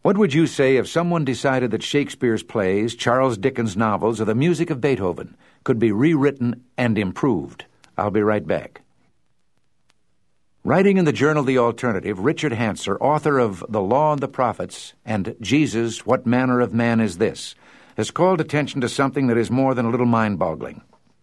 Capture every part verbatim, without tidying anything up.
What would you say if someone decided that Shakespeare's plays, Charles Dickens' novels, or the music of Beethoven could be rewritten and improved? I'll be right back. Writing in the journal The Alternative, Richard Hanser, author of The Law and the Prophets and Jesus, What Manner of Man Is This?, has called attention to something that is more than a little mind-boggling.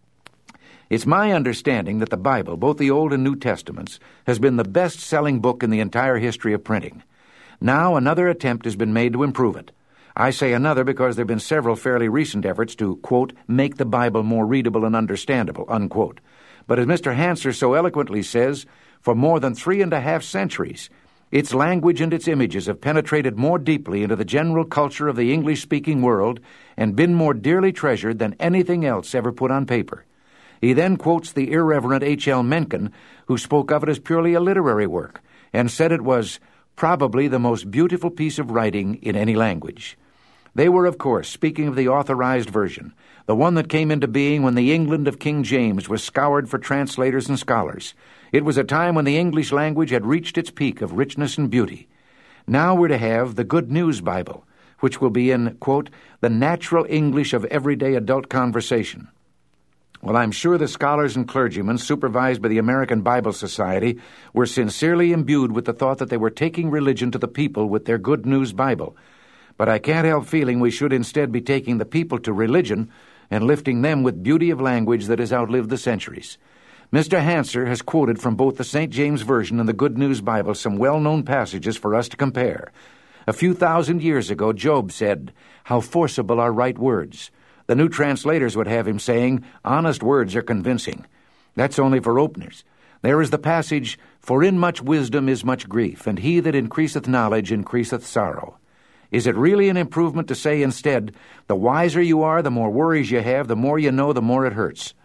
It's my understanding that the Bible, both the Old and New Testaments, has been the best-selling book in the entire history of printing. Now another attempt has been made to improve it. I say another because there have been several fairly recent efforts to, quote, make the Bible more readable and understandable, unquote. But as Mister Hanser so eloquently says, for more than three and a half centuries, its language and its images have penetrated more deeply into the general culture of the English-speaking world and been more dearly treasured than anything else ever put on paper. He then quotes the irreverent H L Mencken, who spoke of it as purely a literary work, and said it was probably the most beautiful piece of writing in any language. They were, of course, speaking of the authorized version, the one that came into being when the England of King James was scoured for translators and scholars. It was a time when the English language had reached its peak of richness and beauty. Now we're to have the Good News Bible, which will be in, quote, the natural English of everyday adult conversation. Well, I'm sure the scholars and clergymen supervised by the American Bible Society were sincerely imbued with the thought that they were taking religion to the people with their Good News Bible. But I can't help feeling we should instead be taking the people to religion and lifting them with beauty of language that has outlived the centuries. Mister Hanser has quoted from both the Saint James Version and the Good News Bible some well-known passages for us to compare. A few thousand years ago, Job said, "How forcible are right words." The new translators would have him saying, "Honest words are convincing." That's only for openers. There is the passage, "For in much wisdom is much grief, and he that increaseth knowledge increaseth sorrow." Is it really an improvement to say instead, the wiser you are, the more worries you have, the more you know, the more it hurts?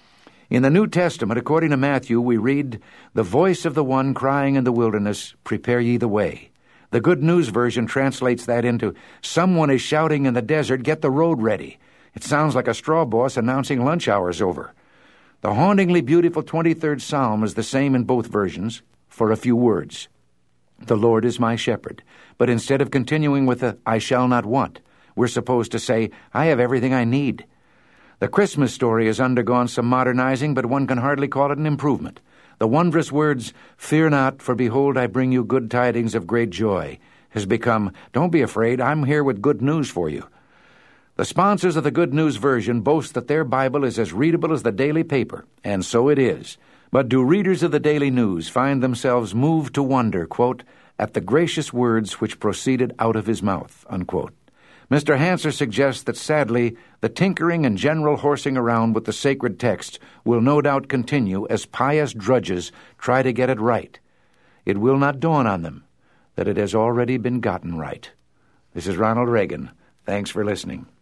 In the New Testament, according to Matthew, we read, "The voice of the one crying in the wilderness, prepare ye the way." The Good News Version translates that into, "Someone is shouting in the desert, get the road ready." It sounds like a straw boss announcing lunch hour's over. The hauntingly beautiful twenty-third Psalm is the same in both versions, for a few words. "The Lord is my shepherd." But instead of continuing with the "I shall not want," we're supposed to say, "I have everything I need." The Christmas story has undergone some modernizing, but one can hardly call it an improvement. The wondrous words, "Fear not, for behold, I bring you good tidings of great joy," has become, "Don't be afraid, I'm here with good news for you." The sponsors of the Good News Version boast that their Bible is as readable as the daily paper, and so it is. But do readers of the Daily News find themselves moved to wonder, quote, "at the gracious words which proceeded out of his mouth," unquote. Mister Hanser suggests that, sadly, the tinkering and general horsing around with the sacred text will no doubt continue as pious drudges try to get it right. It will not dawn on them that it has already been gotten right. This is Ronald Reagan. Thanks for listening.